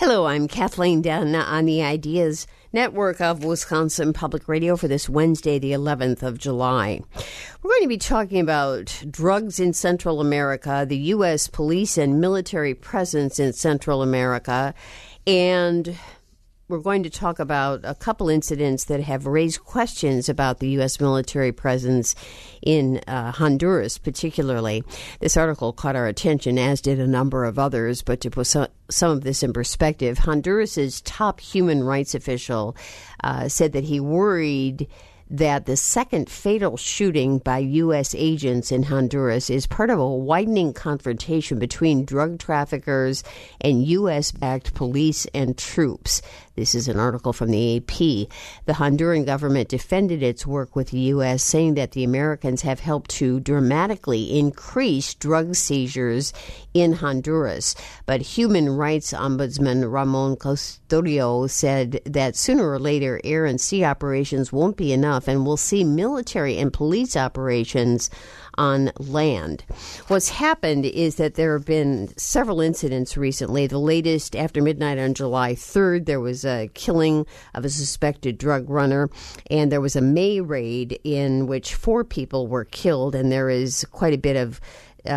Hello, I'm Kathleen Dunn on the Ideas Network of Wisconsin Public Radio for this Wednesday, the 11th of July. We're going to be talking about drugs in Central America, the U.S. police and military presence in Central America, and we're going to talk about a couple incidents that have raised questions about the U.S. military presence in Honduras, particularly. This article caught our attention, as did a number of others, but to put some of this in perspective, Honduras's top human rights official said that he worried that the second fatal shooting by U.S. agents in Honduras is part of a widening confrontation between drug traffickers and U.S.-backed police and troops. This is an article from the AP. The Honduran government defended its work with the U.S., saying that the Americans have helped to dramatically increase drug seizures in Honduras. But Human Rights Ombudsman Ramon Custodio said that sooner or later air and sea operations won't be enough, and we'll see military and police operations on land. What's happened is that there have been several incidents recently. The latest, after midnight on July 3rd, there was a killing of a suspected drug runner, and there was a May raid in which 4 people were killed, and there is quite a bit of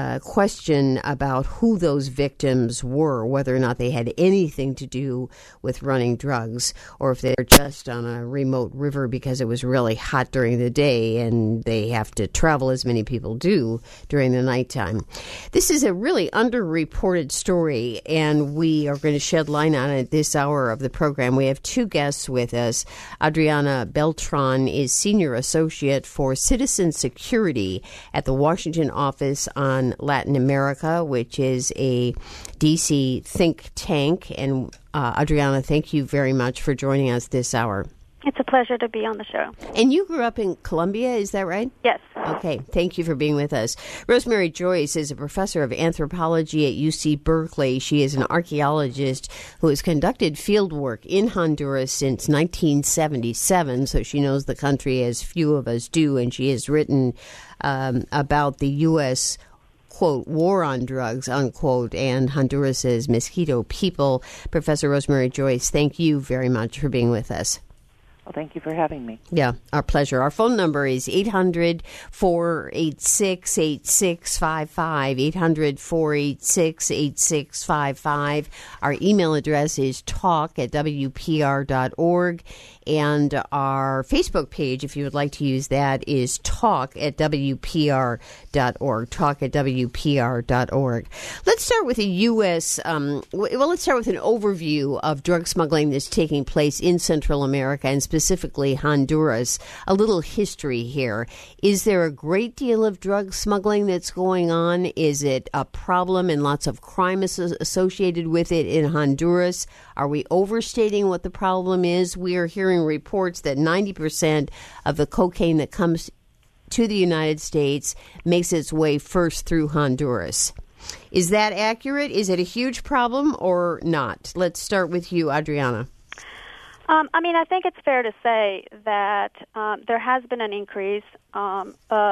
question about who those victims were, whether or not they had anything to do with running drugs, or if they were just on a remote river because it was really hot during the day and they have to travel, as many people do, during the nighttime. This is a really underreported story, and we are going to shed light on it this hour of the program. We have 2 guests with us. Adriana Beltran is Senior Associate for Citizen Security at the Washington Office on Latin America, which is a D.C. think tank. And Adriana, thank you very much for joining us this hour. It's a pleasure to be on the show. And you grew up in Colombia, is that right? Yes. Okay, thank you for being with us. Rosemary Joyce is a professor of anthropology at UC Berkeley. She is an archaeologist who has conducted field work in Honduras since 1977, so she knows the country as few of us do, and she has written about the U.S., quote, war on drugs, unquote, and Honduras's Mosquito people. Professor Rosemary Joyce, thank you very much for being with us. Well, thank you for having me. Yeah, our pleasure. Our phone number is 800-486-8655, 800-486-8655. Our email address is talk@wpr.org, and our Facebook page, if you would like to use that, is talk@wpr.org, talk@wpr.org. Let's start with a U.S., let's start with an overview of drug smuggling that's taking place in Central America, and specifically Honduras. A little history here. Is there a great deal of drug smuggling that's going on? Is it a problem and lots of crime associated with it in Honduras? Are we overstating what the problem is? We are hearing reports that 90% of the cocaine that comes to the United States makes its way first through Honduras. Is that accurate? Is it a huge problem or not? Let's start with you, Adriana. I think it's fair to say that there has been an increase of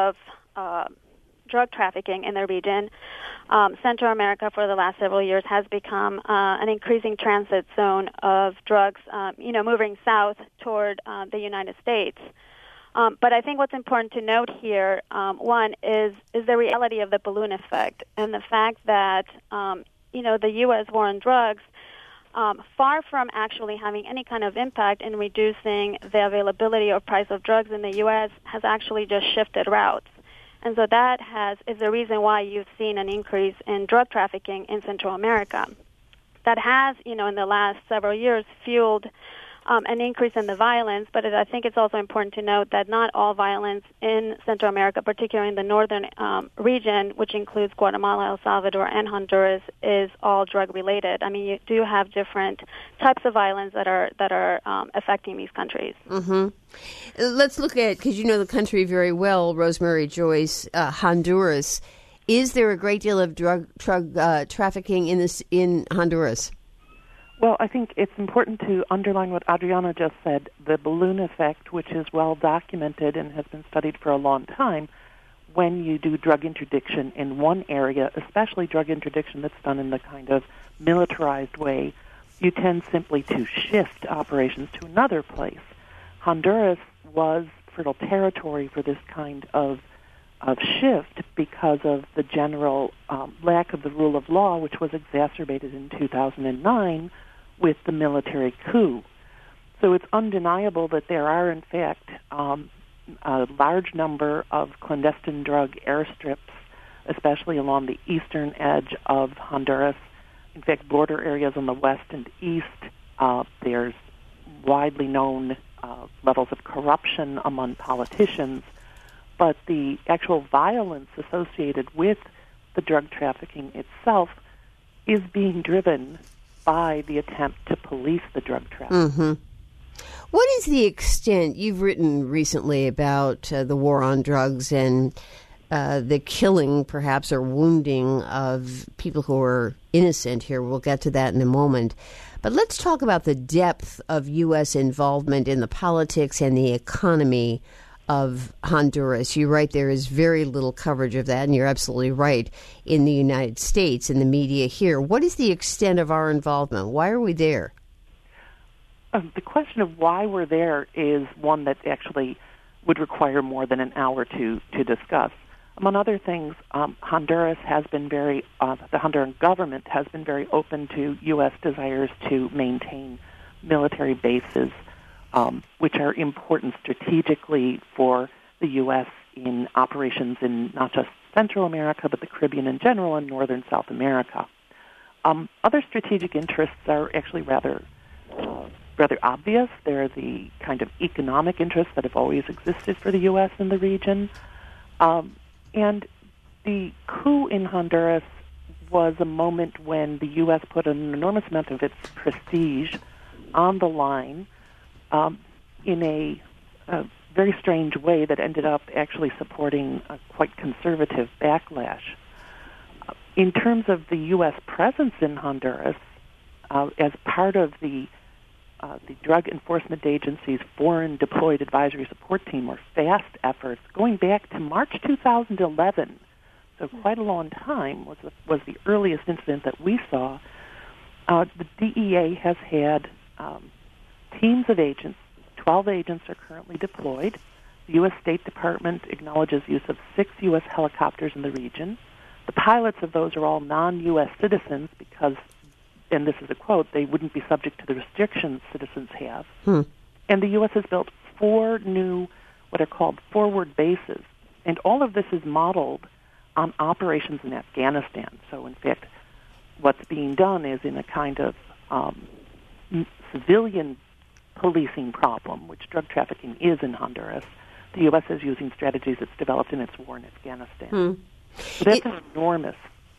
drug trafficking in the region. Central America for the last several years has become an increasing transit zone of drugs, moving south toward the United States. But I think what's important to note here, one, is the reality of the balloon effect and the fact that, the U.S. war on drugs, far from actually having any kind of impact in reducing the availability or price of drugs in the U.S., has actually just shifted routes. And so that is the reason why you've seen an increase in drug trafficking in Central America. That has, in the last several years, fueled an increase in the violence, but I think it's also important to note that not all violence in Central America, particularly in the northern region, which includes Guatemala, El Salvador, and Honduras, is all drug-related. You do have different types of violence that are affecting these countries. Mm-hmm. Let's look at, because you know the country very well, Rosemary Joyce, Honduras. Is there a great deal of drug trafficking in Honduras? Well, I think it's important to underline what Adriana just said, the balloon effect, which is well documented and has been studied for a long time. When you do drug interdiction in one area, especially drug interdiction that's done in the kind of militarized way, you tend simply to shift operations to another place. Honduras was fertile territory for this kind of shift because of the general lack of the rule of law, which was exacerbated in 2009 with the military coup. So it's undeniable that there are, in fact, a large number of clandestine drug airstrips, especially along the eastern edge of Honduras. In fact, border areas on the west and east, there's widely known levels of corruption among politicians, but the actual violence associated with the drug trafficking itself is being driven by the attempt to police the drug trafficking. Mm-hmm. What is the extent, you've written recently about the war on drugs and the killing, perhaps, or wounding of people who are innocent here. We'll get to that in a moment. But let's talk about the depth of U.S. involvement in the politics and the economy of Honduras. You write there is very little coverage of that, and you're absolutely right, in the United States, in the media here. What is the extent of our involvement? Why are we there? The question of why we're there is one that actually would require more than an hour to discuss. Among other things, Honduras has been the Honduran government has been very open to U.S. desires to maintain military bases, which are important strategically for the U.S. in operations in not just Central America, but the Caribbean in general and Northern South America. Other strategic interests are actually rather obvious. They're the kind of economic interests that have always existed for the U.S. in the region. And the coup in Honduras was a moment when the U.S. put an enormous amount of its prestige on the line in a very strange way that ended up actually supporting a quite conservative backlash. In terms of the U.S. presence in Honduras, as part of the Drug Enforcement Agency's Foreign Deployed Advisory Support Team, or FAST efforts, going back to March 2011, so quite a long time, was the earliest incident that we saw. The DEA has had teams of agents. 12 agents are currently deployed. The U.S. State Department acknowledges use of 6 U.S. helicopters in the region. The pilots of those are all non-U.S. citizens because, and this is a quote, they wouldn't be subject to the restrictions citizens have. And the U.S. has built 4 new, what are called forward bases. And all of this is modeled on operations in Afghanistan. So, in fact, what's being done is in a kind of civilian policing problem, which drug trafficking is in Honduras. The U.S. is using strategies it's developed in its war in Afghanistan. So that's an enormous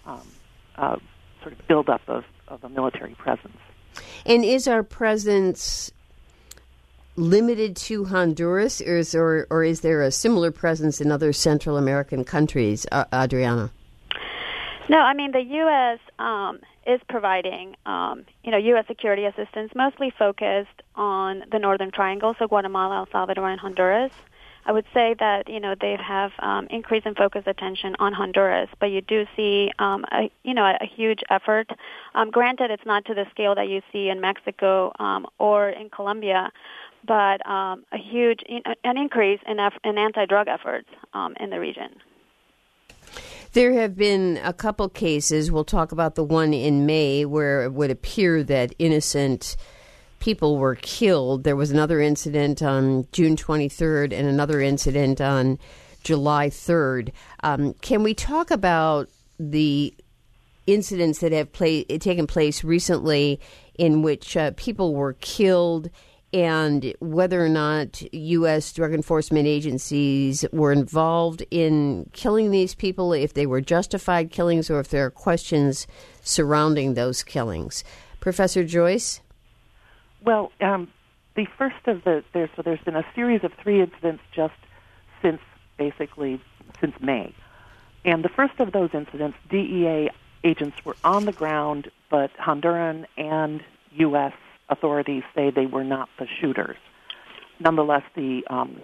sort of buildup of a military presence. And is our presence limited to Honduras, or is there a similar presence in other Central American countries, Adriana? No, I mean, the U.S. Is providing, U.S. security assistance, mostly focused on the Northern Triangle, so Guatemala, El Salvador, and Honduras. I would say that, they have increased in focus attention on Honduras, but you do see, a huge effort. Granted, it's not to the scale that you see in Mexico or in Colombia, but an increase in anti-drug efforts in the region. There have been a couple cases, we'll talk about the one in May, where it would appear that innocent people were killed. There was another incident on June 23rd and another incident on July 3rd. Can we talk about the incidents that have taken place recently in which people were killed, and whether or not U.S. drug enforcement agencies were involved in killing these people, if they were justified killings, or if there are questions surrounding those killings? Professor Joyce? Well, the first of there's been a series of 3 incidents just since May. And the first of those incidents, DEA agents were on the ground, but Honduran and U.S. authorities say they were not the shooters. Nonetheless, the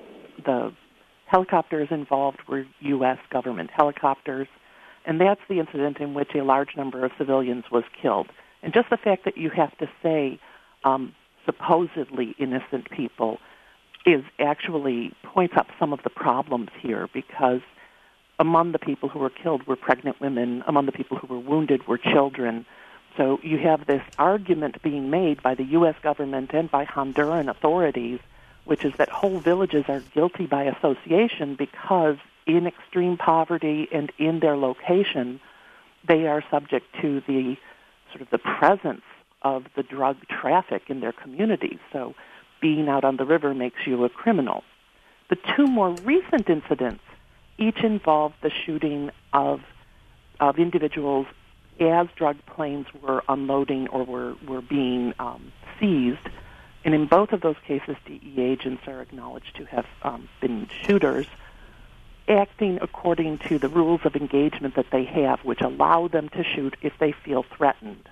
helicopters involved were U.S. government helicopters, and that's the incident in which a large number of civilians was killed. And just the fact that you have to say supposedly innocent people is actually points up some of the problems here, because among the people who were killed were pregnant women, among the people who were wounded were children. So you have this argument being made by the U.S. government and by Honduran authorities, which is that whole villages are guilty by association because in extreme poverty and in their location, they are subject to the sort of the presence of the drug traffic in their communities. So being out on the river makes you a criminal. The two more recent incidents each involved the shooting of individuals as drug planes were unloading or were being seized. And in both of those cases, DEA agents are acknowledged to have been shooters, acting according to the rules of engagement that they have, which allow them to shoot if they feel threatened.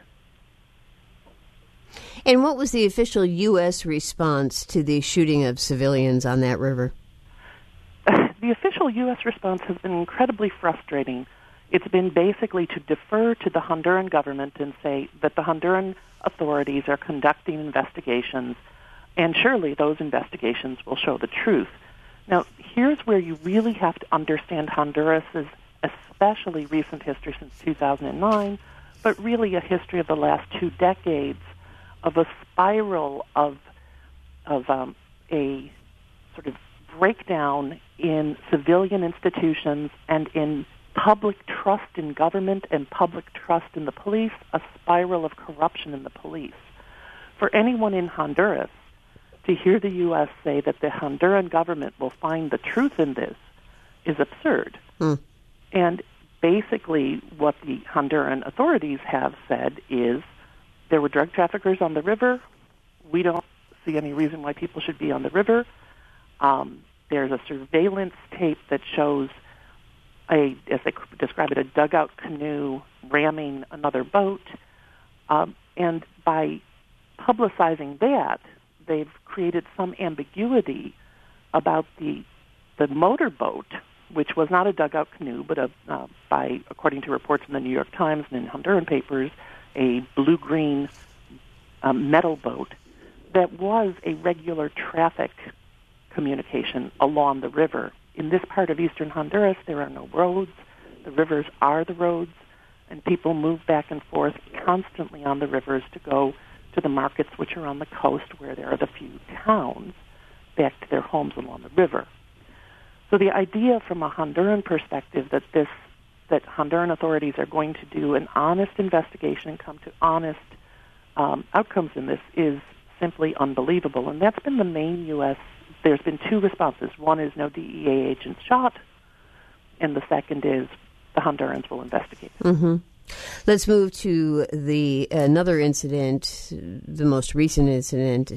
And what was the official U.S. response to the shooting of civilians on that river? The official U.S. response has been incredibly frustrating. It's been basically to defer to the Honduran government and say that the Honduran authorities are conducting investigations, and surely those investigations will show the truth. Now, here's where you really have to understand Honduras's especially recent history since 2009, but really a history of the last 2 decades of a spiral of a sort of breakdown in civilian institutions and in public trust in government and public trust in the police, a spiral of corruption in the police. For anyone in Honduras to hear the U.S. say that the Honduran government will find the truth in this is absurd. And basically what the Honduran authorities have said is there were drug traffickers on the river. We don't see any reason why people should be on the river. There's a surveillance tape that shows as they describe it, a dugout canoe ramming another boat. And by publicizing that, they've created some ambiguity about the motorboat, which was not a dugout canoe, but according to reports in the New York Times and in Honduran papers, a blue-green metal boat that was a regular traffic communication along the river. In this part of eastern Honduras, there are no roads. The rivers are the roads, and people move back and forth constantly on the rivers to go to the markets which are on the coast where there are the few towns back to their homes along the river. So the idea from a Honduran perspective that Honduran authorities are going to do an honest investigation and come to honest outcomes in this is simply unbelievable. And that's been the main U.S. There's been 2 responses. One is no DEA agents shot, and the second is the Hondurans will investigate. Mm-hmm. Let's move to another incident, the most recent incident,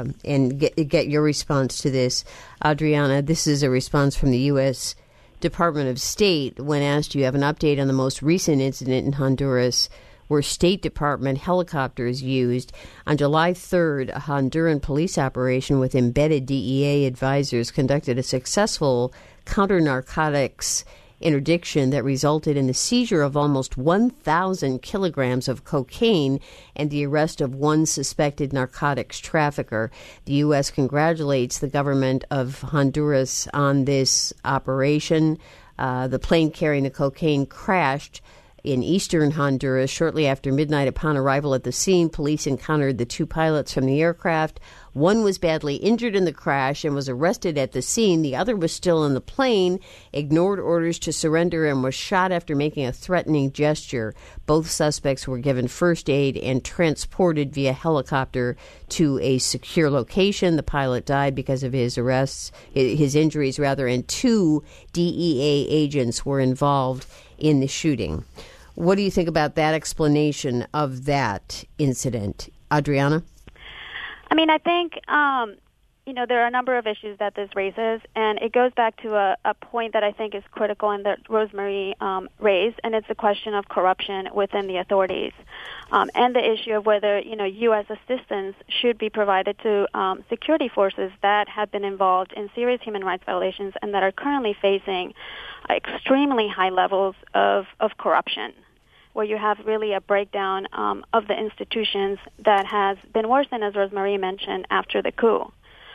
and get your response to this. Adriana, this is a response from the U.S. Department of State when asked, you have an update on the most recent incident in Honduras where State Department helicopters used. On July 3rd, a Honduran police operation with embedded DEA advisors conducted a successful counter-narcotics interdiction that resulted in the seizure of almost 1,000 kilograms of cocaine and the arrest of one suspected narcotics trafficker. The U.S. congratulates the government of Honduras on this operation. The plane carrying the cocaine crashed in eastern Honduras shortly after midnight. Upon arrival at the scene, police encountered the 2 pilots from the aircraft. One was badly injured in the crash and was arrested at the scene. The other was still in the plane, ignored orders to surrender, and was shot after making a threatening gesture. Both suspects were given first aid and transported via helicopter to a secure location. The pilot died because of his injuries, and 2 DEA agents were involved in the shooting. What do you think about that explanation of that incident? Adriana? I mean, I think, there are a number of issues that this raises, and it goes back to a point that I think is critical and that Rosemary raised, and it's the question of corruption within the authorities and the issue of whether, U.S. assistance should be provided to security forces that have been involved in serious human rights violations and that are currently facing extremely high levels of corruption where you have really a breakdown of the institutions that has been worsened, as Rosemary mentioned, after the coup.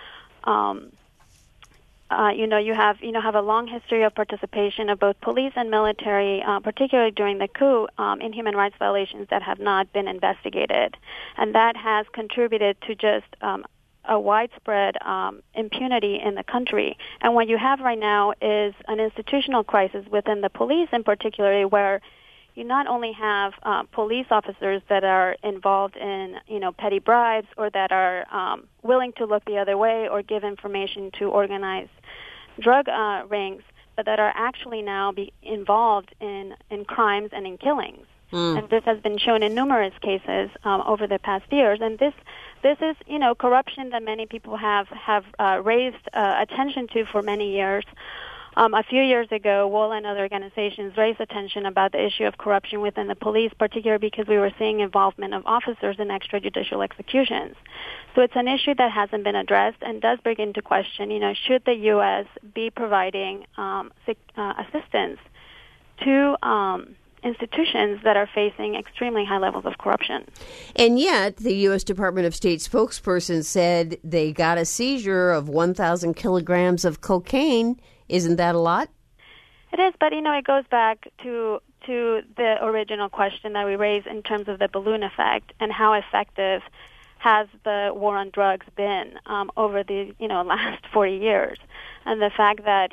You have a long history of participation of both police and military, particularly during the coup, in human rights violations that have not been investigated, and that has contributed to just a widespread impunity in the country. And what you have right now is an institutional crisis within the police, in particular, where you not only have police officers that are involved in, petty bribes or that are willing to look the other way or give information to organized drug rings, but that are actually now involved in crimes and in killings. And this has been shown in numerous cases over the past years. And this is, corruption that many people have raised attention to for many years. A few years ago, WOL and other organizations raised attention about the issue of corruption within the police, particularly because we were seeing involvement of officers in extrajudicial executions. So it's an issue that hasn't been addressed and does bring into question, should the U.S. be providing assistance to institutions that are facing extremely high levels of corruption. And yet, the U.S. Department of State spokesperson said they got a seizure of 1,000 kilograms of cocaine. Isn't that a lot? It is, but, it goes back to the original question that we raised in terms of the balloon effect and how effective has the war on drugs been over the, last 40 years. And the fact that,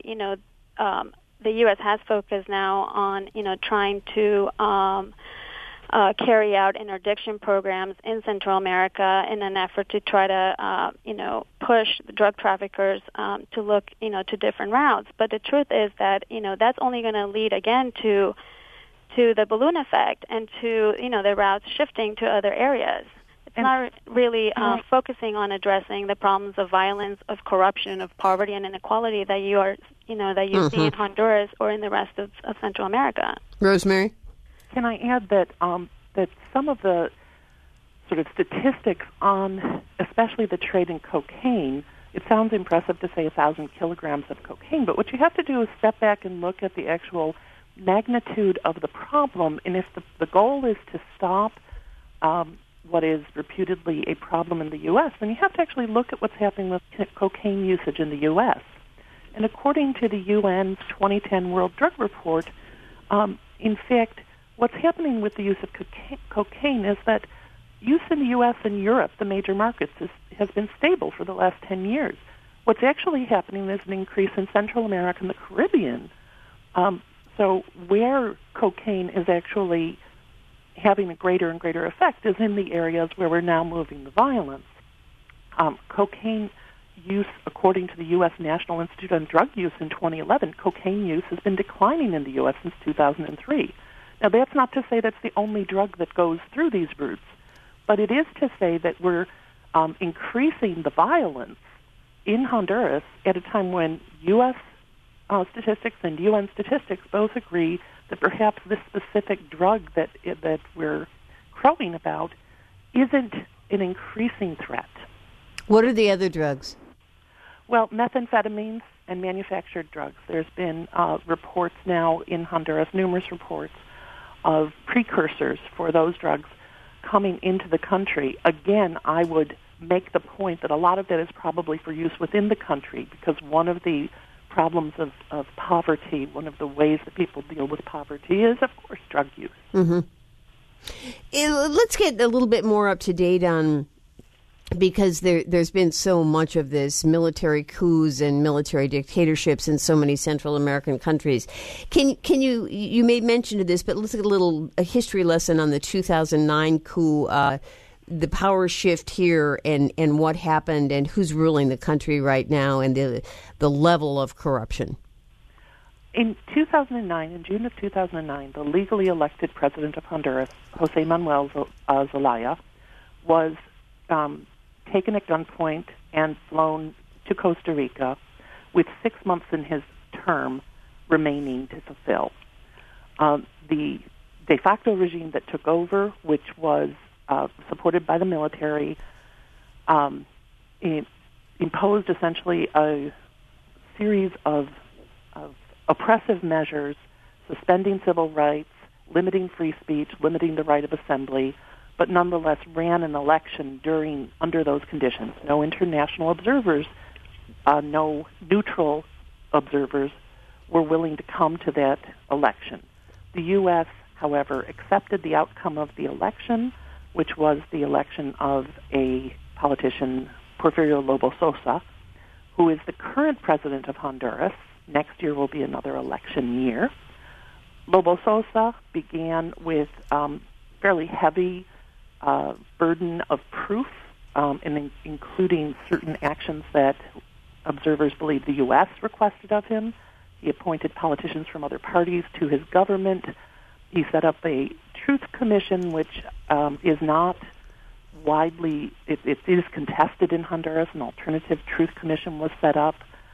the U.S. has focused now on, trying to carry out interdiction programs in Central America in an effort to try to, push the drug traffickers to look, to different routes. But the truth is that, that's only going to lead again to the balloon effect and to, the routes shifting to other areas. It's not really focusing on addressing the problems of violence, of corruption, of poverty and inequality that you are, that you see in Honduras or in the rest of Central America. Rosemary? Can I add that that some of the sort of statistics on, especially the trade in cocaine, it sounds impressive to say 1,000 kilograms of cocaine, but what you have to do is step back and look at the actual magnitude of the problem, and if the goal is to stop what is reputedly a problem in the U.S., then you have to actually look at what's happening with cocaine usage in the U.S. And according to the UN's 2010 World Drug Report, in fact, what's happening with the use of cocaine is that use in the U.S. and Europe, the major markets, has been stable for the last 10 years. What's actually happening is an increase in Central America and the Caribbean. So where cocaine is actually having a greater and greater effect is in the areas where we're now moving the violence. Cocaine use, according to the U.S. National Institute on Drug Use in 2011, cocaine use has been declining in the U.S. since 2003. Now, that's not to say that's the only drug that goes through these routes, but it is to say that we're increasing the violence in Honduras at a time when U.S. Statistics and UN statistics both agree that perhaps this specific drug that we're crowing about isn't an increasing threat. What are the other drugs? Well, methamphetamines and manufactured drugs. There's been reports now in Honduras, numerous reports of precursors for those drugs coming into the country. Again, I would make the point that a lot of that is probably for use within the country, because one of the problems of poverty, one of the ways that people deal with poverty is, of course, drug use. Mm-hmm. Let's get a little bit more up to date on, because there's been so much of this military coups and military dictatorships in so many Central American countries. Can you made mention of this, but let's get a history lesson on the 2009 coup, the power shift here and what happened and who's ruling the country right now and the level of corruption. In 2009, in June of 2009, the legally elected president of Honduras, José Manuel Zelaya, was taken at gunpoint and flown to Costa Rica with 6 months in his term remaining to fulfill. The de facto regime that took over, which was supported by the military, imposed essentially a series of oppressive measures, suspending civil rights, limiting free speech, limiting the right of assembly, but nonetheless ran an election under those conditions. No international observers, no neutral observers were willing to come to that election. The U.S., however, accepted the outcome of the election, which was the election of a politician, Porfirio Lobo Sosa, who is the current president of Honduras. Next year will be another election year. Lobo Sosa began with fairly heavy burden of proof, including certain actions that observers believe the U.S. requested of him. He appointed politicians from other parties to his government. He set up a truth commission, which is not widely, it is contested in Honduras. An alternative truth commission was set up.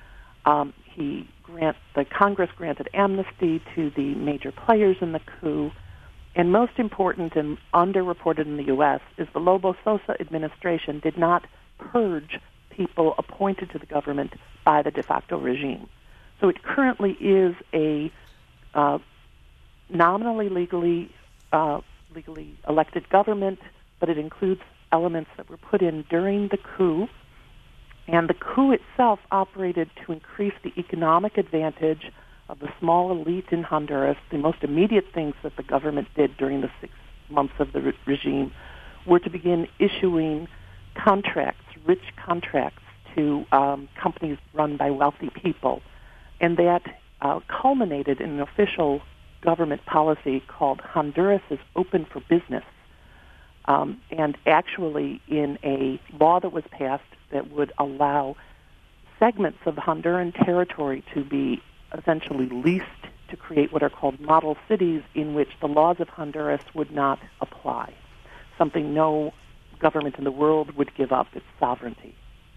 The Congress granted amnesty to the major players in the coup. And most important and underreported in the U.S. is the Lobo Sosa administration did not purge people appointed to the government by the de facto regime. So it currently is a nominally legally elected government, but it includes elements that were put in during the coup. And the coup itself operated to increase the economic advantage of the small elite in Honduras. The most immediate things that the government did during the 6 months of the regime were to begin issuing contracts, rich contracts, to companies run by wealthy people. And that culminated in an official government policy called Honduras is Open for Business, and actually in a law that was passed that would allow segments of the Honduran territory to be essentially leased to create what are called model cities in which the laws of Honduras would not apply, something no government in the world would give up its sovereignty.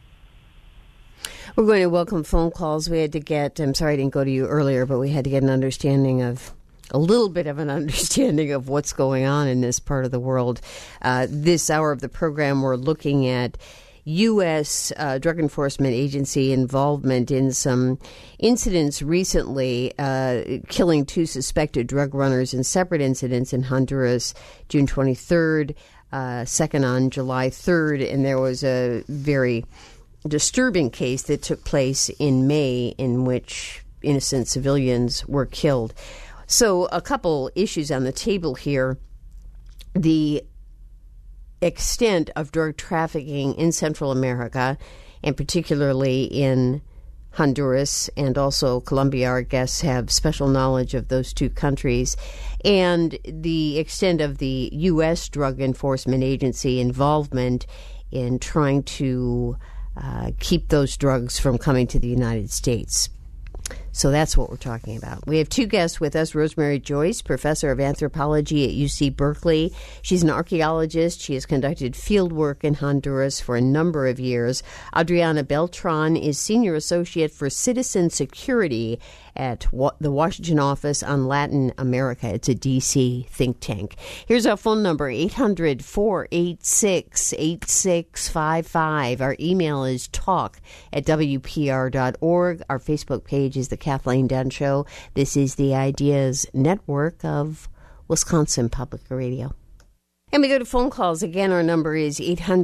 We're going to welcome phone calls. We had to get, I'm sorry I didn't go to you earlier, but we had to get a little bit of an understanding of what's going on in this part of the world. This hour of the program, we're looking at U.S. Drug Enforcement Agency involvement in some incidents recently, killing 2 suspected drug runners in separate incidents in Honduras, June 23rd, second on July 3rd, and there was a very disturbing case that took place in May in which innocent civilians were killed. So a couple issues on the table here. The extent of drug trafficking in Central America, and particularly in Honduras and also Colombia. Our guests have special knowledge of those 2 countries, and the extent of the U.S. Drug Enforcement Agency involvement in trying to keep those drugs from coming to the United States. So that's what we're talking about. We have 2 guests with us. Rosemary Joyce, professor of anthropology at UC Berkeley. She's an archaeologist. She has conducted field work in Honduras for a number of years. Adriana Beltran is senior associate for citizen security at the Washington office on Latin America. It's a D.C. think tank. Here's our phone number, 800-486-8655. Our email is talk@wpr.org. Our Facebook page is The Kathleen Dunn Show. This is the Ideas Network of Wisconsin Public Radio. And we go to phone calls. Again, our number is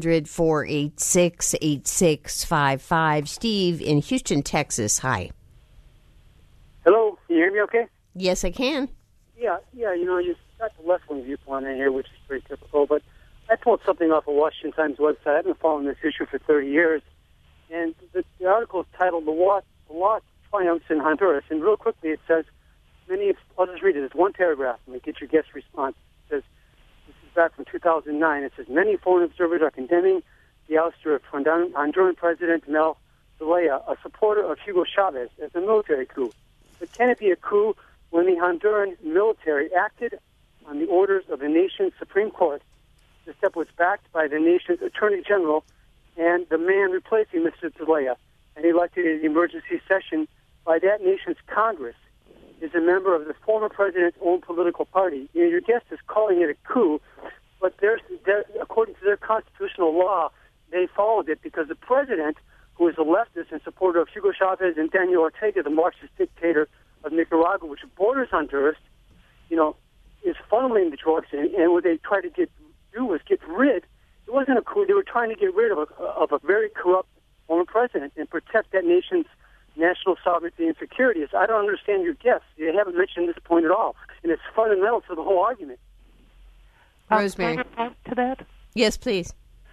800-486-8655. Steve in Houston, Texas. Hi. Hello, can you hear me okay? Yes, I can. Yeah, you got the left-wing viewpoint in here, which is pretty typical, but I pulled something off of Washington Times website. I've been following this issue for 30 years, and the article is titled, The Law Triumphs in Honduras, and real quickly it says, I'll just read it, it's one paragraph, and get your guest response. It says, this is back from 2009, it says, many foreign observers are condemning the ouster of Honduran President Mel Zelaya, a supporter of Hugo Chavez, as a military coup. But can it be a coup when the Honduran military acted on the orders of the nation's Supreme Court? The step was backed by the nation's Attorney General and the man replacing Mr. Zelaya, and elected in the emergency session by that nation's Congress, is a member of the former president's own political party. Your guest is calling it a coup, but according to their constitutional law, they followed it because the president, who is a leftist and supporter of Hugo Chavez and Daniel Ortega, the Marxist dictator of Nicaragua, which borders Honduras, is funneling the drugs in, and what they try to do was get rid. It wasn't a coup. They were trying to get rid of a very corrupt former president and protect that nation's national sovereignty and security. I don't understand your guess. You haven't mentioned this point at all, and it's fundamental to the whole argument. Rosemary, can I add to that? Yes, please.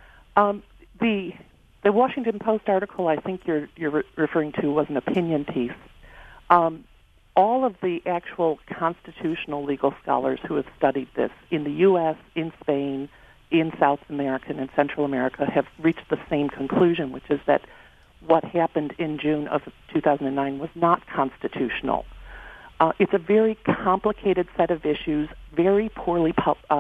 The Washington Post article I think you're referring to was an opinion piece. All of the actual constitutional legal scholars who have studied this in the U.S., in Spain, in South America, and in Central America have reached the same conclusion, which is that what happened in June of 2009 was not constitutional. It's a very complicated set of issues, very poorly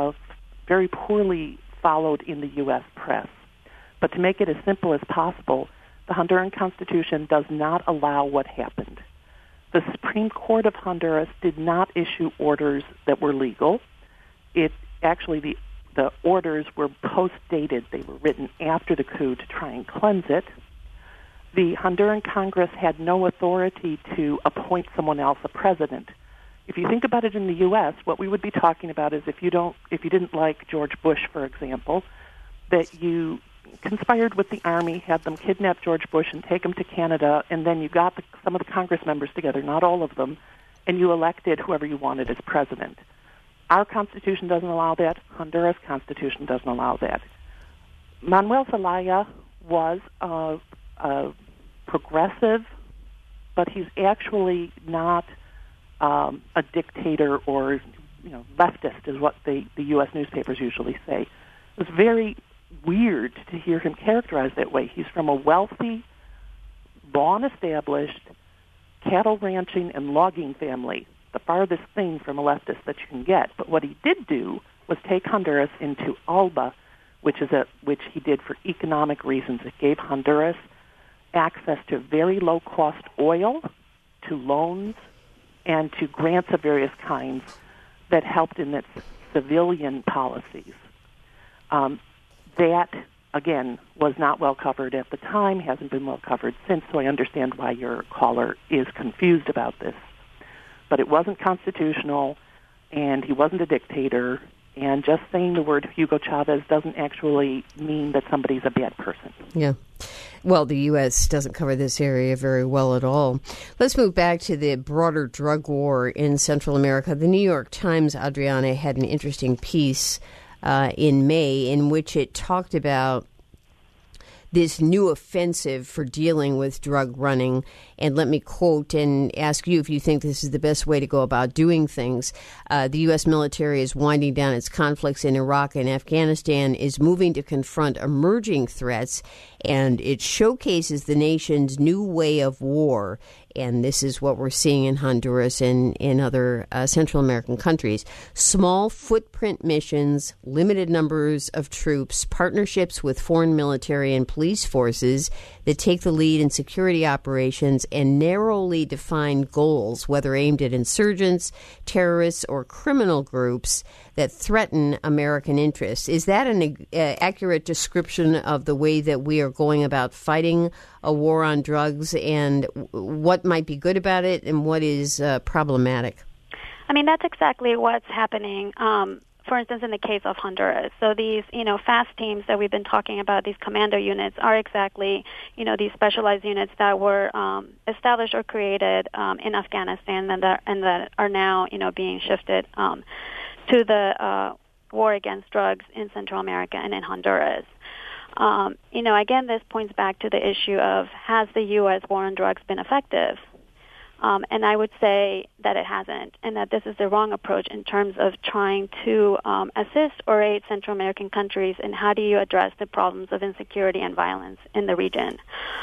followed in the U.S. press. But to make it as simple as possible, the Honduran Constitution does not allow what happened. The Supreme Court of Honduras did not issue orders that were legal. The orders were post-dated. They were written after the coup to try and cleanse it. The Honduran Congress had no authority to appoint someone else a president. If you think about it in the U.S., what we would be talking about is if you didn't like George Bush, for example, that you conspired with the army, had them kidnap George Bush and take him to Canada, and then you got some of the Congress members together, not all of them, and you elected whoever you wanted as president. Our Constitution doesn't allow that. Honduras' Constitution doesn't allow that. Manuel Zelaya was a progressive, but he's actually not a dictator or leftist, is what the U.S. newspapers usually say. It was very weird to hear him characterized that way. He's from a wealthy, law-established cattle ranching and logging family, the farthest thing from a leftist that you can get. But what he did do was take Honduras into ALBA, which he did for economic reasons. It gave Honduras access to very low-cost oil, to loans, and to grants of various kinds that helped in its civilian policies. That, again, was not well covered at the time, hasn't been well covered since, so I understand why your caller is confused about this. But it wasn't constitutional, and he wasn't a dictator, and just saying the word Hugo Chavez doesn't actually mean that somebody's a bad person. Yeah. Well, the U.S. doesn't cover this area very well at all. Let's move back to the broader drug war in Central America. The New York Times, Adriana, had an interesting piece in May in which it talked about this new offensive for dealing with drug running. And let me quote and ask you if you think this is the best way to go about doing things. The U.S. military is winding down its conflicts in Iraq and Afghanistan, is moving to confront emerging threats, and it showcases the nation's new way of war. And this is what we're seeing in Honduras and in other Central American countries. Small footprint missions, limited numbers of troops, partnerships with foreign military and police forces that take the lead in security operations, and narrowly defined goals, whether aimed at insurgents, terrorists, or criminal groups that threaten American interests. Is that an accurate description of the way that we are going about fighting a war on drugs, and what might be good about it and what is problematic? I mean, that's exactly what's happening. For instance, in the case of Honduras. So these, fast teams that we've been talking about, these commando units, are exactly, these specialized units that were established or created in Afghanistan and that are now, being shifted to the war against drugs in Central America and in Honduras. Again, this points back to the issue of, has the U.S. war on drugs been effective? And I would say that it hasn't, and that this is the wrong approach in terms of trying to assist or aid Central American countries in how do you address the problems of insecurity and violence in the region.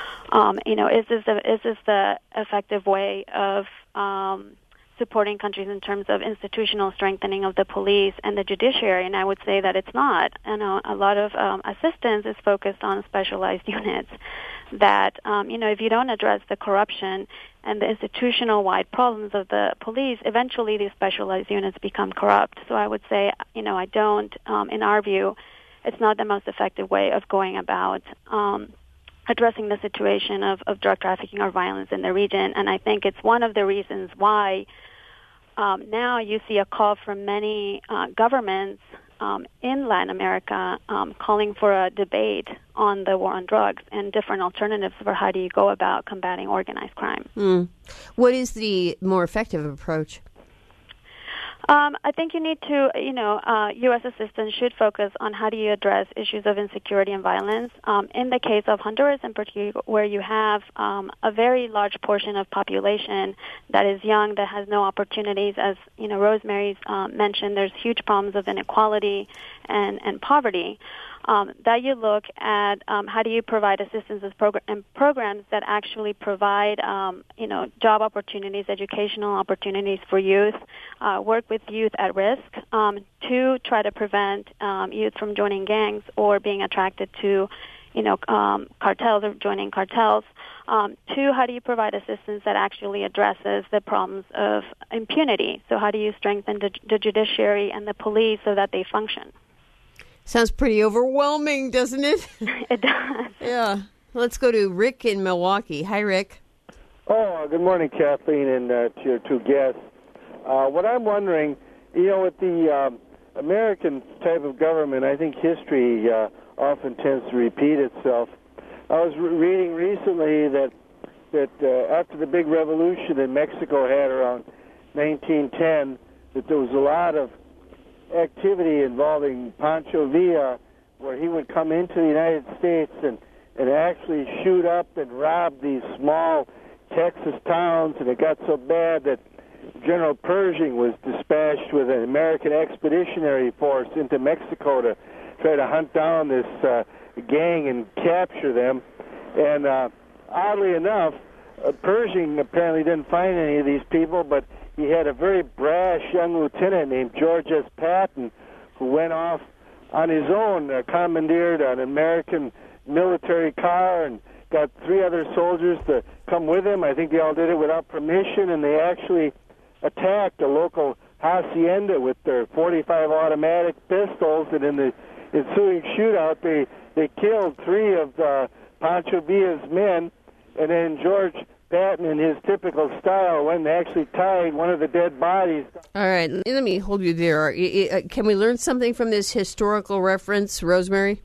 Is this the effective way of supporting countries in terms of institutional strengthening of the police and the judiciary? And I would say that it's not. A lot of assistance is focused on specialized units that, if you don't address the corruption and the institutional-wide problems of the police, eventually these specialized units become corrupt. So I would say, in our view, it's not the most effective way of going about addressing the situation of drug trafficking or violence in the region. And I think it's one of the reasons why now you see a call from many governments in Latin America calling for a debate on the war on drugs and different alternatives for how do you go about combating organized crime. What is the more effective approach? I think you need to, U.S. assistance should focus on how do you address issues of insecurity and violence. In the case of Honduras in particular, where you have a very large portion of population that is young, that has no opportunities, as, Rosemary's mentioned, there's huge problems of inequality and poverty. That you look at how do you provide assistance and programs that actually provide, job opportunities, educational opportunities for youth, work with youth at risk to try to prevent youth from joining gangs or being attracted to, cartels or joining cartels. Two, how do you provide assistance that actually addresses the problems of impunity? So how do you strengthen the judiciary and the police so that they function? Sounds pretty overwhelming, doesn't it? It does. Yeah. Let's go to Rick in Milwaukee. Hi, Rick. Oh, good morning, Kathleen, and to your two guests. What I'm wondering, with the American type of government, I think history often tends to repeat itself. I was reading recently that after the big revolution that Mexico had around 1910, that there was a lot of activity involving Pancho Villa, where he would come into the United States and actually shoot up and rob these small Texas towns, and it got so bad that General Pershing was dispatched with an American expeditionary force into Mexico to try to hunt down this gang and capture them. And oddly enough, Pershing apparently didn't find any of these people, but he had a very brash young lieutenant named George S. Patton who went off on his own, commandeered an American military car and got 3 other soldiers to come with him. I think they all did it without permission, and they actually attacked a local hacienda with their .45 automatic pistols, and in the ensuing shootout, they killed 3 of Pancho Villa's men, and then George Patton, in his typical style, went and actually tied one of the dead bodies. All right, let me hold you there. Can we learn something from this historical reference, Rosemary?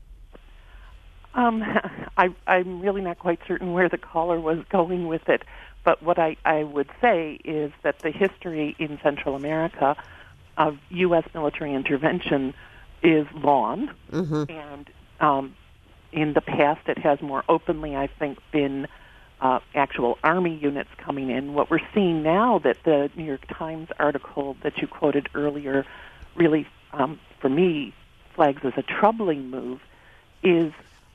I'm really not quite certain where the caller was going with it, but what I would say is that the history in Central America of U.S. military intervention is long, and in the past it has more openly, I think, been actual Army units coming in. What we're seeing now, that the New York Times article that you quoted earlier really, for me, flags as a troubling move, is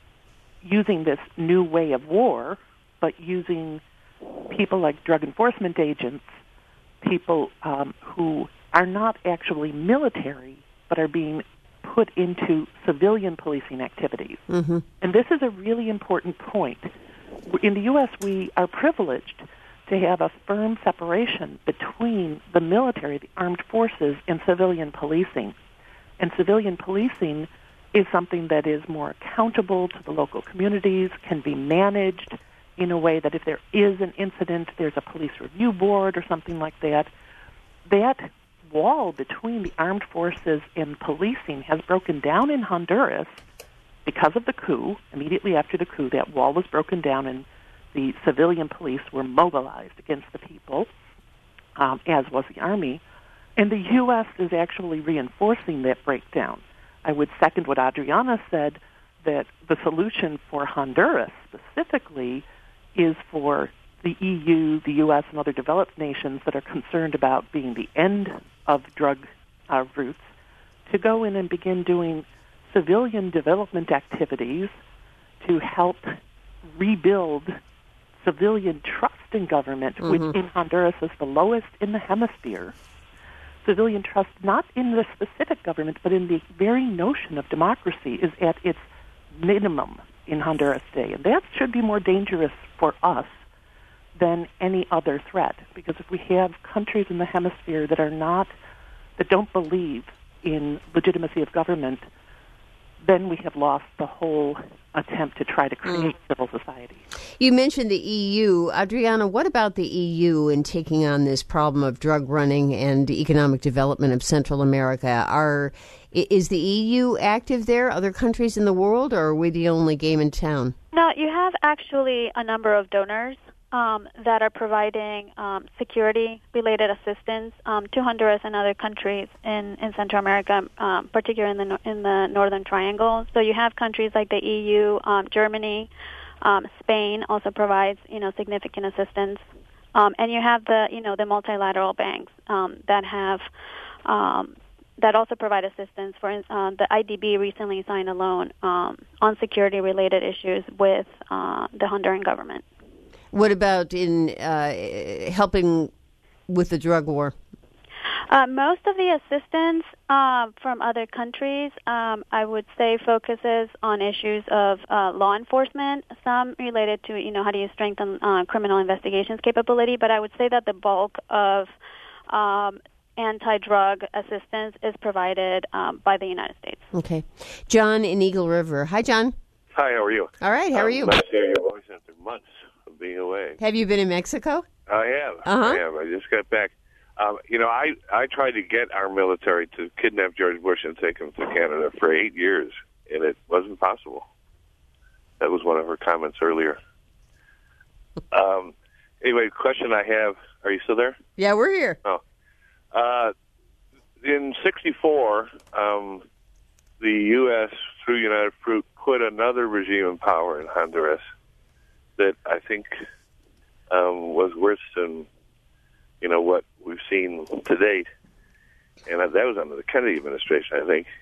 using this new way of war, but using people like drug enforcement agents, people who are not actually military, but are being put into civilian policing activities. And this is a really important point. In the U.S., we are privileged to have a firm separation between the military, the armed forces, and civilian policing. And civilian policing is something that is more accountable to the local communities, can be managed in a way that if there is an incident, there's a police review board or something like that. That wall between the armed forces and policing has broken down in Honduras because of the coup. Immediately after the coup, that wall was broken down and the civilian police were mobilized against the people, as was the army. And the U.S. is actually reinforcing that breakdown. I would second what Adriana said, that the solution for Honduras specifically is for the EU, the U.S., and other developed nations that are concerned about being the end of drug routes to go in and begin doing civilian development activities to help rebuild civilian trust in government, which in Honduras is the lowest in the hemisphere. Civilian trust, not in the specific government, but in the very notion of democracy, is at its minimum in Honduras today. And that should be more dangerous for us than any other threat, because if we have countries in the hemisphere that don't believe in legitimacy of government, then we have lost the whole attempt to try to create civil society. You mentioned the EU. Adriana, what about the EU in taking on this problem of drug running and economic development of Central America? Is the EU active there, other countries in the world, or are we the only game in town? No, you have actually a number of donors that are providing security-related assistance to Honduras and other countries in Central America, particularly in the Northern Triangle. So you have countries like the EU, Germany, Spain also provides significant assistance, and you have the multilateral banks that have that also provide assistance. For the IDB recently signed a loan on security-related issues with the Honduran government. What about in helping with the drug war? Most of the assistance from other countries, I would say, focuses on issues of law enforcement, some related to, how do you strengthen criminal investigations capability, but I would say that the bulk of anti-drug assistance is provided by the United States. Okay. John in Eagle River. Hi, John. Hi, how are you? All right, how are you? Nice to hear your voice after months of being away. Have you been in Mexico? I have. I have. I just got back. I tried to get our military to kidnap George Bush and take him to Canada for 8 years, and it wasn't possible. That was one of her comments earlier. Anyway, question I have, are you still there? Yeah, we're here. Oh. In 1964, the U.S., through United Fruit, put another regime in power in Honduras that I think was worse than what we've seen to date, and that was under the Kennedy administration, I think.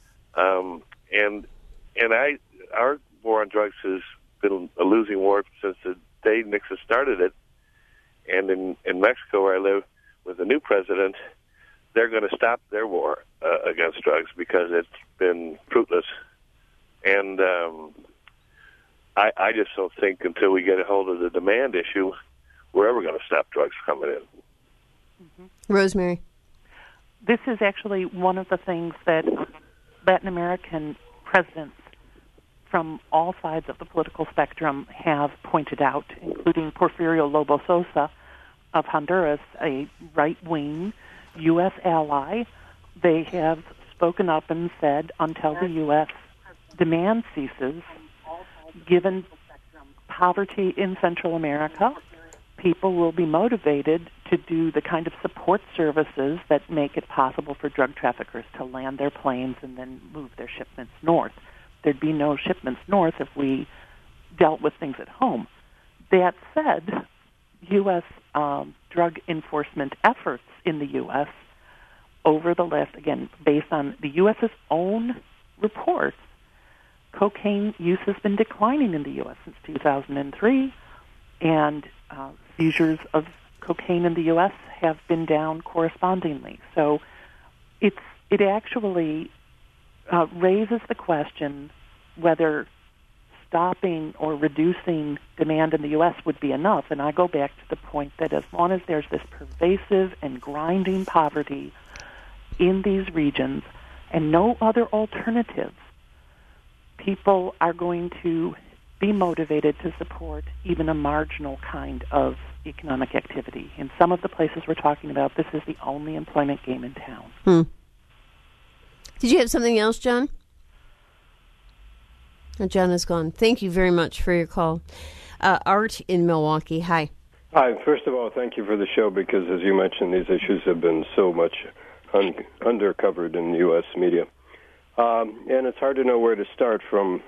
Our war on drugs has been a losing war since the day Nixon started it. And in Mexico, where I live, with the new president, they're going to stop their war against drugs because it's been fruitless. And I just don't think until we get a hold of the demand issue, we're ever going to stop drugs coming in. Mm-hmm. Rosemary. This is actually one of the things that Latin American presidents from all sides of the political spectrum have pointed out, including Porfirio Lobo Sosa of Honduras, a right-wing U.S. ally. They have spoken up and said until the U.S. demand ceases, given poverty in Central America, people will be motivated to do the kind of support services that make it possible for drug traffickers to land their planes and then move their shipments north. There'd be no shipments north if we dealt with things at home. That said, U.S. Drug enforcement efforts in the U.S. over the last, again, based on the U.S.'s own reports, cocaine use has been declining in the U.S. since 2003, and seizures of cocaine in the U.S. have been down correspondingly. So it actually raises the question whether stopping or reducing demand in the U.S. would be enough. And I go back to the point that as long as there's this pervasive and grinding poverty in these regions and no other alternatives, people are going to be motivated to support even a marginal kind of economic activity. In some of the places we're talking about, this is the only employment game in town. Did you have something else, John? Oh, John is gone. Thank you very much for your call. Art in Milwaukee, hi. Hi. First of all, thank you for the show because, as you mentioned, these issues have been so much undercovered in the U.S. media. And it's hard to know where to start from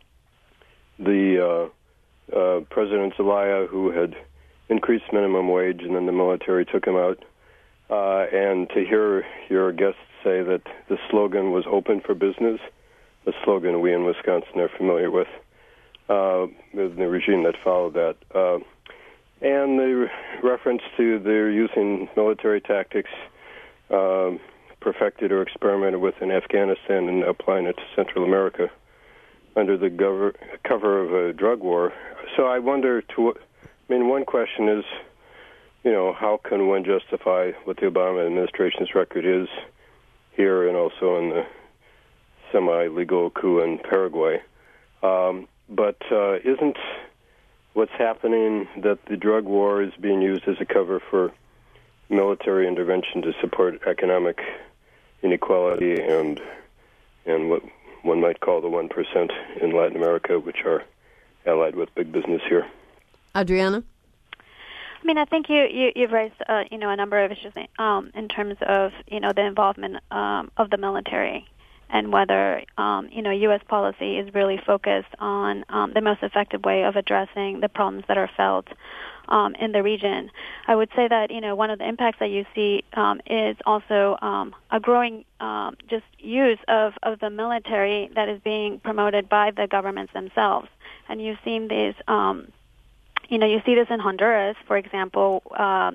the President Zelaya, who had increased minimum wage, and then the military took him out, and to hear your guests say that the slogan was open for business, the slogan we in Wisconsin are familiar with, the regime that followed that. And the reference to their using military tactics perfected or experimented with in Afghanistan and applying it to Central America under the cover of a drug war. So I wonder, one question is, how can one justify what the Obama administration's record is here and also in the semi-legal coup in Paraguay? But isn't what's happening that the drug war is being used as a cover for military intervention to support economic inequality and what one might call the 1% in Latin America, which are allied with big business here? Adriana? I mean, I think you've raised a number of issues in terms of the involvement of the military and whether U.S. policy is really focused on the most effective way of addressing the problems that are felt in the region. I would say that one of the impacts that you see is also a growing just use of the military that is being promoted by the governments themselves, and you've seen these. You see this in Honduras, for example. I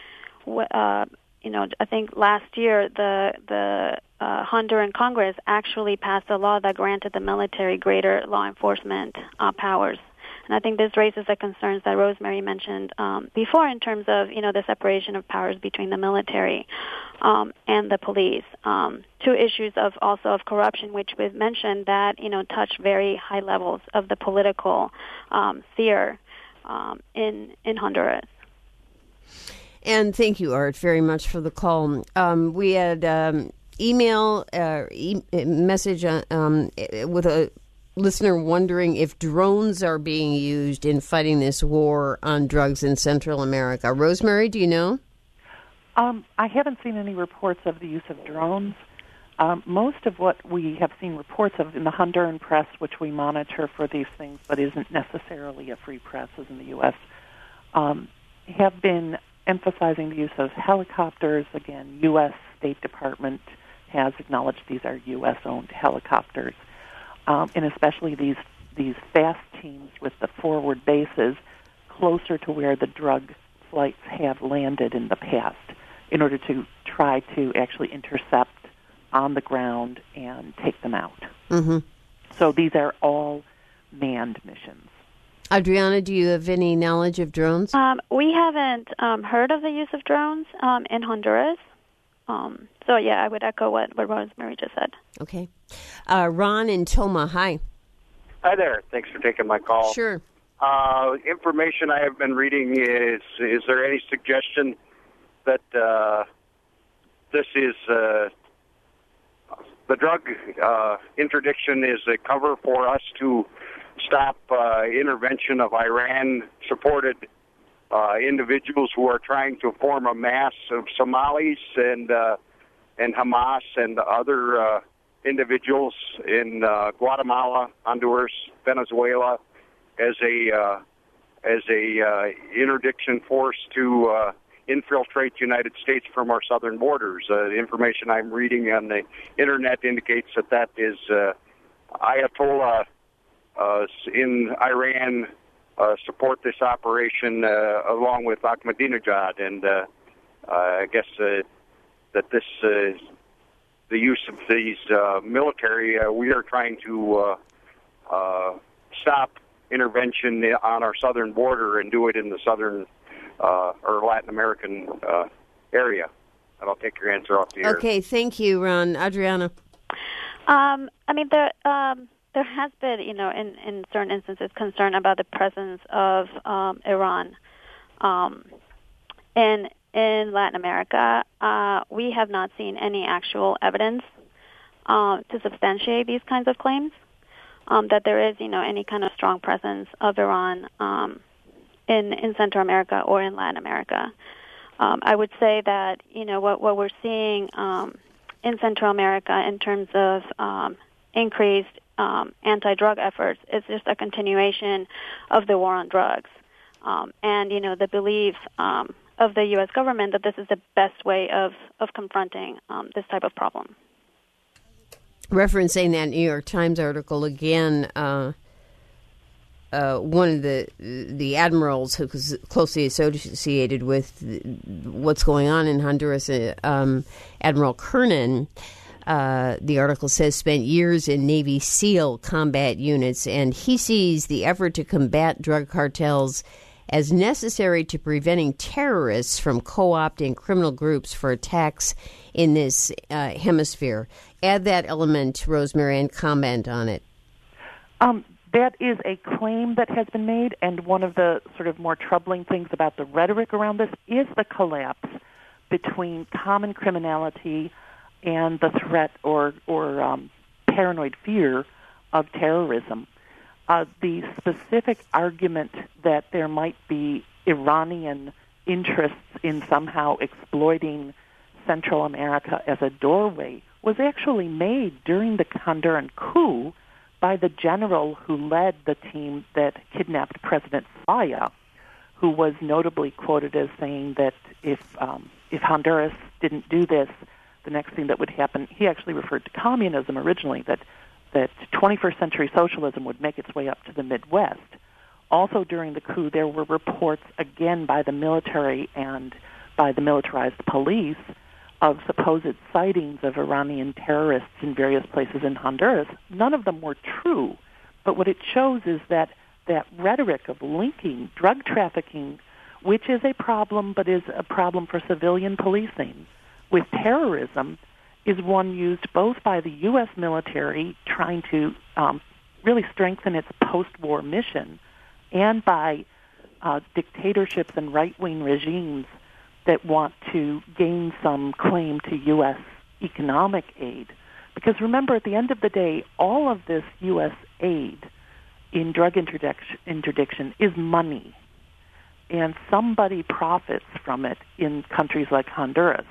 think last year the Honduran Congress actually passed a law that granted the military greater law enforcement powers. And I think this raises the concerns that Rosemary mentioned before in terms of, the separation of powers between the military and the police. Two issues of corruption, which we've mentioned that, touch very high levels of the political sphere in Honduras. And thank you, Art, very much for the call. We had email message with a listener wondering if drones are being used in fighting this war on drugs in Central America. Rosemary, do you know? I haven't seen any reports of the use of drones. Most of what we have seen reports of in the Honduran press, which we monitor for these things, but isn't necessarily a free press as in the U.S., have been emphasizing the use of helicopters. Again, U.S. State Department has acknowledged these are U.S.-owned helicopters, and especially these fast teams with the forward bases closer to where the drug flights have landed in the past in order to try to actually intercept on the ground and take them out. Mm-hmm. So these are all manned missions. Adriana, do you have any knowledge of drones? We haven't heard of the use of drones in Honduras. I would echo what Rosemary just said. Okay. Ron in Toma, hi. Hi there. Thanks for taking my call. Sure. Information I have been reading is there any suggestion that this is... the drug interdiction is a cover for us to stop intervention of Iran-supported individuals who are trying to form a mass of Somalis and Hamas and other individuals in Guatemala, Honduras, Venezuela, as a interdiction force to infiltrate the United States from our southern borders. The information I'm reading on the internet indicates that is Ayatollah in Iran support this operation along with Ahmadinejad, and I guess that this the use of these military, we are trying to stop intervention on our southern border and do it in the southern or Latin American area. And I'll take your answer off the air. Okay, thank you, Ron. Adriana. There has been, in certain instances, concern about the presence of Iran in Latin America. We have not seen any actual evidence to substantiate these kinds of claims, that there is, any kind of strong presence of Iran in Central America or in Latin America. I would say that, what we're seeing in Central America in terms of increased anti-drug efforts is just a continuation of the war on drugs. And, the belief of the U.S. government that this is the best way of confronting this type of problem. Referencing that New York Times article again, one of the admirals who was closely associated with what's going on in Honduras, Admiral Kernan, the article says, spent years in Navy SEAL combat units, and he sees the effort to combat drug cartels as necessary to preventing terrorists from co-opting criminal groups for attacks in this hemisphere. Add that element, Rosemary, and comment on it. that is a claim that has been made, and one of the sort of more troubling things about the rhetoric around this is the collapse between common criminality and the threat or paranoid fear of terrorism. The specific argument that there might be Iranian interests in somehow exploiting Central America as a doorway was actually made during the Honduran coup by the general who led the team that kidnapped President Zelaya, who was notably quoted as saying that if Honduras didn't do this, the next thing that would happen, he actually referred to communism originally, that 21st century socialism would make its way up to the Midwest. Also during the coup, there were reports, again by the military and by the militarized police, of supposed sightings of Iranian terrorists in various places in Honduras. None of them were true, but what it shows is that rhetoric of linking drug trafficking, which is a problem but is a problem for civilian policing, with terrorism, is one used both by the U.S. military trying to really strengthen its post-war mission and by dictatorships and right-wing regimes that want to gain some claim to U.S. economic aid. Because remember, at the end of the day, all of this U.S. aid in drug interdiction is money, and somebody profits from it in countries like Honduras.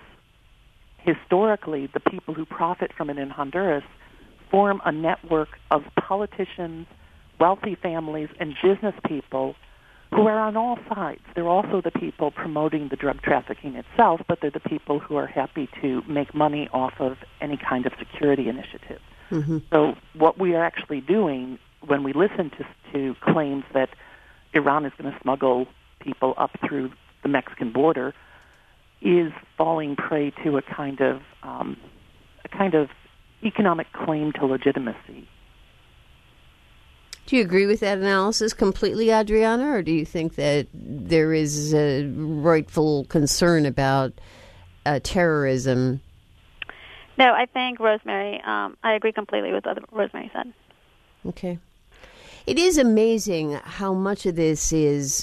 Historically, the people who profit from it in Honduras form a network of politicians, wealthy families, and business people who are on all sides. They're also the people promoting the drug trafficking itself, but they're the people who are happy to make money off of any kind of security initiative. Mm-hmm. So what we are actually doing when we listen to claims that Iran is going to smuggle people up through the Mexican border is falling prey to a kind of economic claim to legitimacy. Do you agree with that analysis completely, Adriana, or do you think that there is a rightful concern about terrorism? No, I think Rosemary, I agree completely with what Rosemary said. Okay. It is amazing how much of this is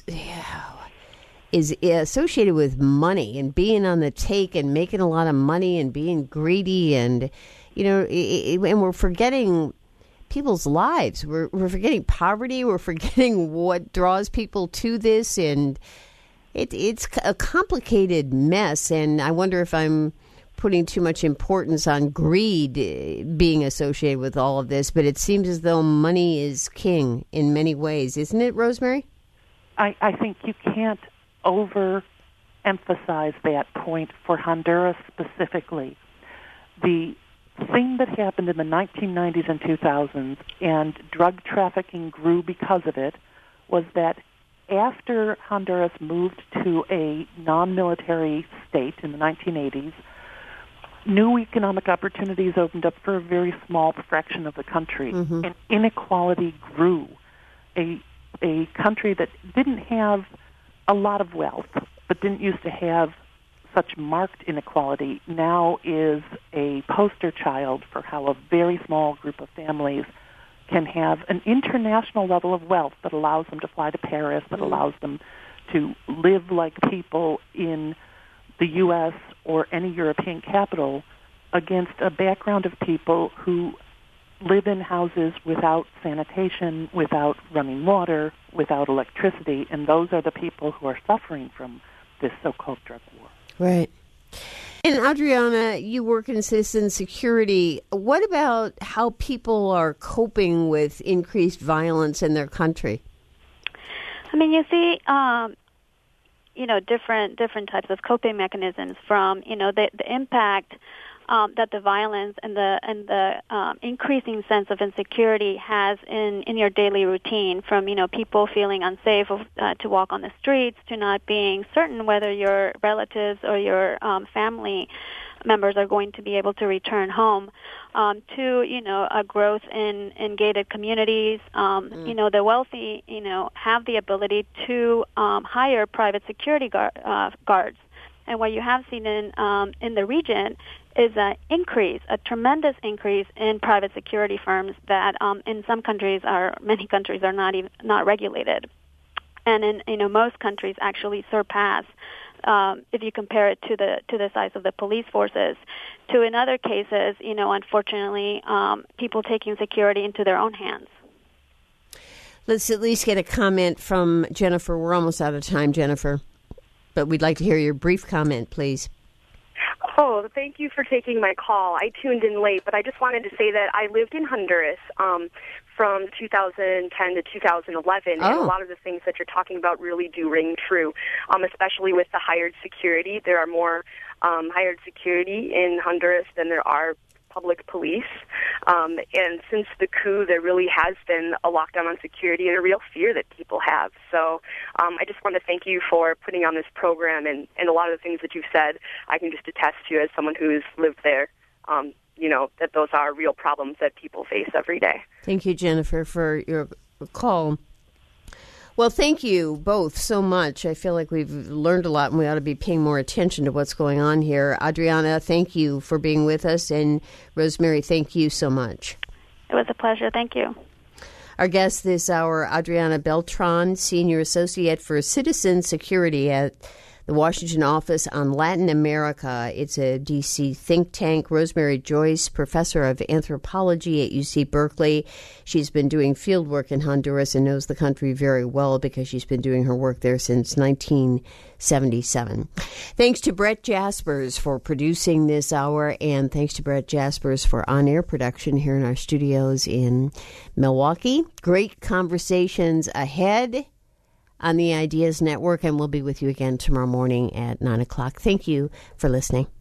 associated with money and being on the take and making a lot of money and being greedy and, and we're forgetting people's lives. We're forgetting poverty. We're forgetting what draws people to this, and it's a complicated mess. And I wonder if I'm putting too much importance on greed being associated with all of this. But it seems as though money is king in many ways, isn't it, Rosemary? I think you can't overemphasize that point for Honduras specifically. The thing that happened in the 1990s and 2000s, and drug trafficking grew because of it, was that after Honduras moved to a non-military state in the 1980s, new economic opportunities opened up for a very small fraction of the country, mm-hmm. and inequality grew. A country that didn't have a lot of wealth, but didn't used to have such marked inequality, now is a poster child for how a very small group of families can have an international level of wealth that allows them to fly to Paris, that allows them to live like people in the U.S. or any European capital, against a background of people who live in houses without sanitation, without running water, without electricity, and those are the people who are suffering from this so-called drug war. Right. And Adriana, you work in citizen security. What about how people are coping with increased violence in their country? I mean, you see, different types of coping mechanisms from, the impact that the violence and the increasing sense of insecurity has in your daily routine, from people feeling unsafe to walk on the streets, to not being certain whether your relatives or your family members are going to be able to return home, to a growth in gated communities. The wealthy have the ability to hire private security guards, and what you have seen in the region is a tremendous increase in private security firms that in some countries many countries are not regulated, and in most countries actually surpass. If you compare it to the size of the police forces, to in other cases, unfortunately, people taking security into their own hands. Let's at least get a comment from Jennifer. We're almost out of time, Jennifer, but we'd like to hear your brief comment, please. Oh, thank you for taking my call. I tuned in late, but I just wanted to say that I lived in Honduras from 2010 to 2011, and a lot of the things that you're talking about really do ring true, especially with the hired security. There are more hired security in Honduras than there are public police. And since the coup, there really has been a lockdown on security and a real fear that people have. So I just want to thank you for putting on this program, and a lot of the things that you've said, I can just attest to as someone who's lived there, that those are real problems that people face every day. Thank you, Jennifer, for your call. Well, thank you both so much. I feel like we've learned a lot, and we ought to be paying more attention to what's going on here. Adriana, thank you for being with us, and Rosemary, thank you so much. It was a pleasure. Thank you. Our guest this hour, Adriana Beltran, Senior Associate for Citizen Security at the Washington Office on Latin America. It's a D.C. think tank. Rosemary Joyce, Professor of Anthropology at UC Berkeley. She's been doing field work in Honduras and knows the country very well because she's been doing her work there since 1977. Thanks to Brett Jaspers for producing this hour, and thanks to Brett Jaspers for on-air production here in our studios in Milwaukee. Great conversations ahead on the Ideas Network, and we'll be with you again tomorrow morning at 9 o'clock. Thank you for listening.